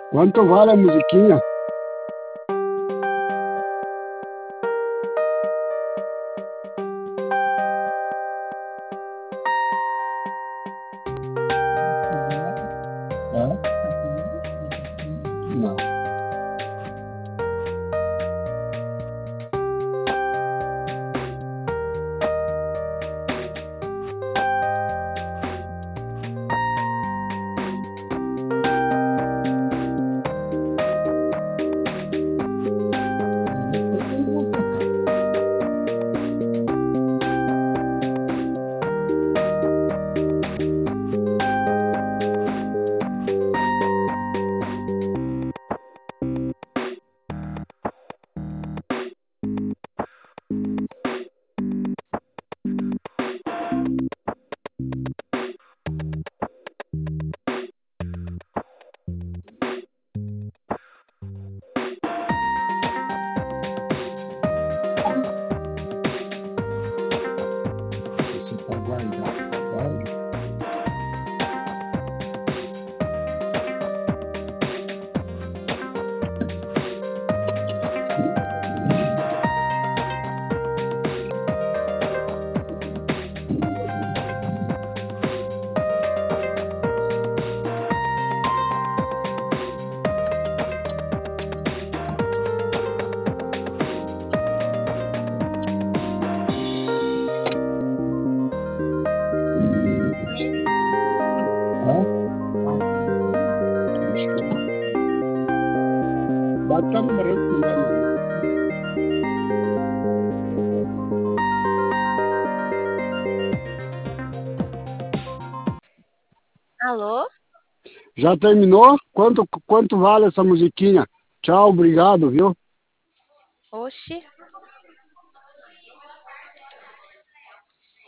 Quanto vale a musiquinha? Hã? Não. Você está guardado. Hã? Bata no meio do ano. Alô? Já terminou? Quanto vale essa musiquinha? Tchau, obrigado, viu? Oxi.